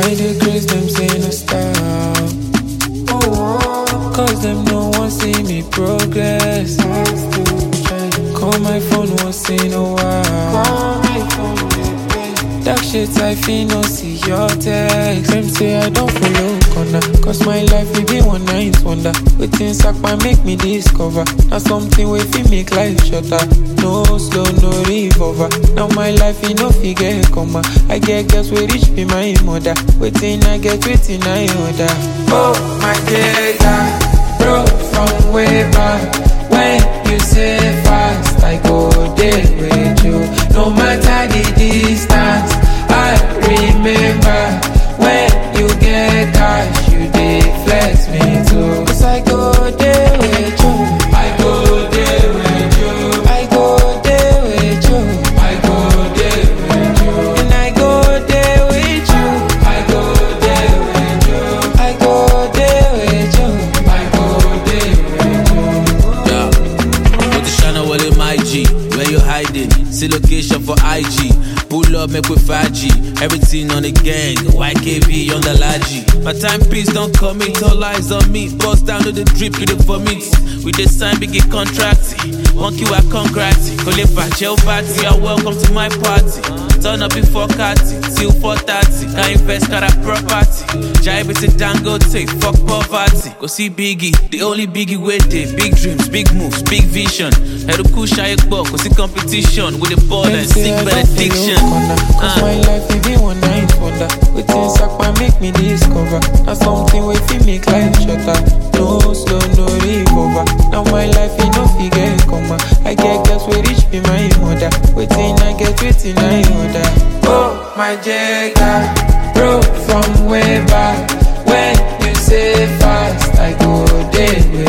dey grace them say no stop. Cause them no one see me progress. Call my phone once in a while. Dark shit I feel no see your text. Them say I don't follow corner. Cause my life will be one night wonder. Waiting sack my make me discover. Now something wey fit make life shorter. No slow, no revolver. Now my life you no figure comma. I get girls wey reach be my mother. Waiting I get waiting I order. Oh my data, broke from way back. When you say fast, I go there with you. No matter the distance, I remember. When you get cash, you dey flex me too. Cause I go there with you. I go there with you. I go there with you. I go there with you. And I go there with you. I go there with you. I go there with you. I go there with you. Yeah. Put the channel well in my G. Where you hiding? See location for IG. Pull up, make with 5G. Everything on the gang. YKB on the Laji. My timepiece don't commit. All eyes on me. Bust down to the drip with the vomit. We just sign big contract. Monkey wa congrats. Kolepa gel party. You're welcome to my party. Turn up before Kati. Till 4:30. Can invest got a property. Jive it to Dangote. Fuck poverty. Go see Biggie. The only Biggie with it. Big dreams, big moves, big vision. Head to Kusha Ekbo. Go see competition with the ball and sick benediction. Cause my life will be one night wonder. Waiting sack my make me discover. Now something wey fit make life shorter. No slow, no revolver. Now my life you no figure comma. I get girls wey reach be my mother. Waiting I get waiting I order. Oh my jagger, broke from way back. When you say fast, I go there.